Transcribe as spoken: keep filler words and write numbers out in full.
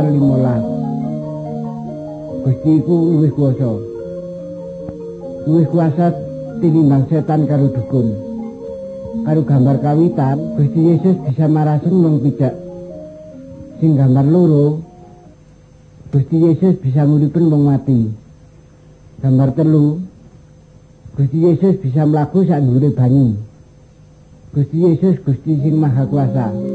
lima belas. Gusti iku luwih kuwasa. Luwih kuwasa tinimbang setan karo dukun. Karo gambar kawitan, Gusti Yesus bisa marasen wong pijak. Sing gambar loro, Gusti Yesus bisa nguripen wong mati. Gambar telu, Gusti Yesus bisa mlaku sak dhuwure banyu. Gusti Yesus Gusti sing Maha Kuasa.